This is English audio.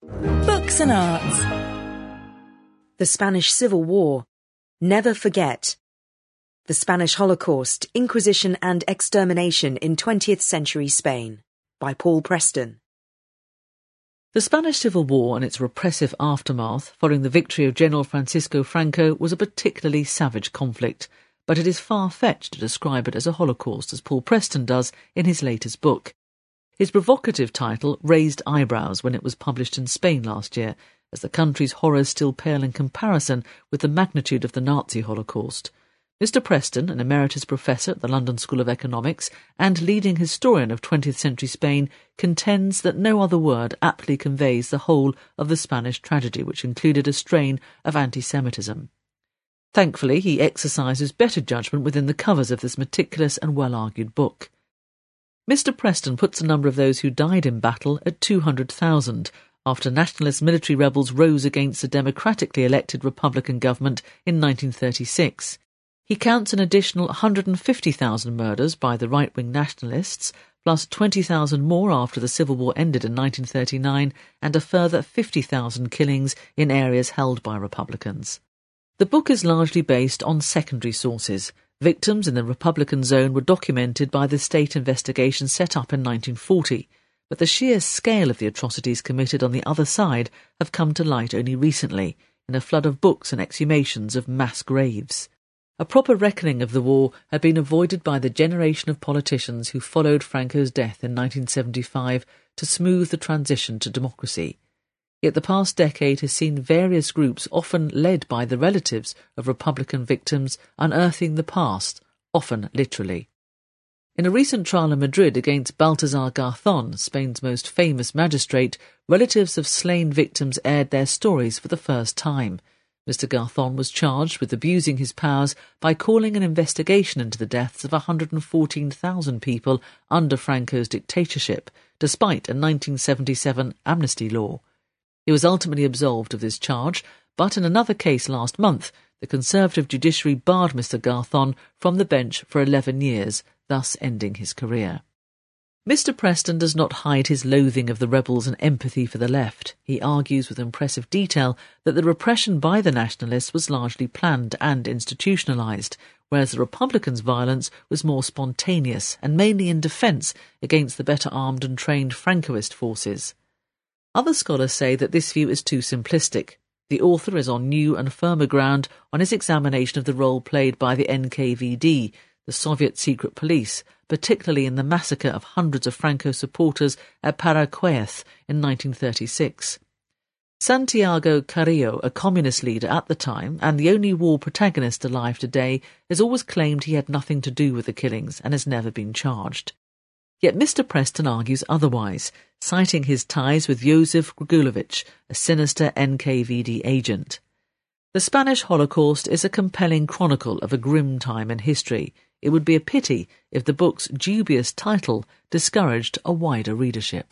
Books and Arts. The Spanish Civil War. Never Forget. The Spanish Holocaust, Inquisition and Extermination in 20th Century Spain, by Paul Preston. The Spanish Civil War and its repressive aftermath following the victory of General Francisco Franco was a particularly savage conflict, but it is far-fetched to describe it as a Holocaust, as Paul Preston does in his latest book. His provocative title raised eyebrows when it was published in Spain last year, as the country's horrors still pale in comparison with the magnitude of the Nazi Holocaust. Mr. Preston, an emeritus professor at the London School of Economics and leading historian of 20th century Spain, contends that no other word aptly conveys the whole of the Spanish tragedy, which included a strain of anti-Semitism. Thankfully, he exercises better judgment within the covers of this meticulous and well-argued book. Mr. Preston puts the number of those who died in battle at 200,000, after nationalist military rebels rose against the democratically elected Republican government in 1936. He counts an additional 150,000 murders by the right-wing nationalists, plus 20,000 more after the Civil War ended in 1939, and a further 50,000 killings in areas held by Republicans. The book is largely based on secondary sources. Victims in the Republican zone were documented by the state investigation set up in 1940, but the sheer scale of the atrocities committed on the other side have come to light only recently, in a flood of books and exhumations of mass graves. A proper reckoning of the war had been avoided by the generation of politicians who followed Franco's death in 1975 to smooth the transition to democracy. Yet the past decade has seen various groups, often led by the relatives of Republican victims, unearthing the past, often literally. In a recent trial in Madrid against Baltasar Garzón, Spain's most famous magistrate, relatives of slain victims aired their stories for the first time. Mr. Garzón was charged with abusing his powers by calling an investigation into the deaths of 114,000 people under Franco's dictatorship, despite a 1977 amnesty law. He was ultimately absolved of this charge, but in another case last month, the Conservative judiciary barred Mr. Garzón from the bench for 11 years, thus ending his career. Mr. Preston does not hide his loathing of the rebels and empathy for the left. He argues with impressive detail that the repression by the nationalists was largely planned and institutionalised, whereas the Republicans' violence was more spontaneous and mainly in defence against the better armed and trained Francoist forces. Other scholars say that this view is too simplistic. The author is on new and firmer ground on his examination of the role played by the NKVD, the Soviet secret police, particularly in the massacre of hundreds of Franco supporters at Paracuellos in 1936. Santiago Carrillo, a communist leader at the time and the only war protagonist alive today, has always claimed he had nothing to do with the killings and has never been charged. Yet Mr. Preston argues otherwise, citing his ties with Josef Grgulovic, a sinister NKVD agent. The Spanish Holocaust is a compelling chronicle of a grim time in history. It would be a pity if the book's dubious title discouraged a wider readership.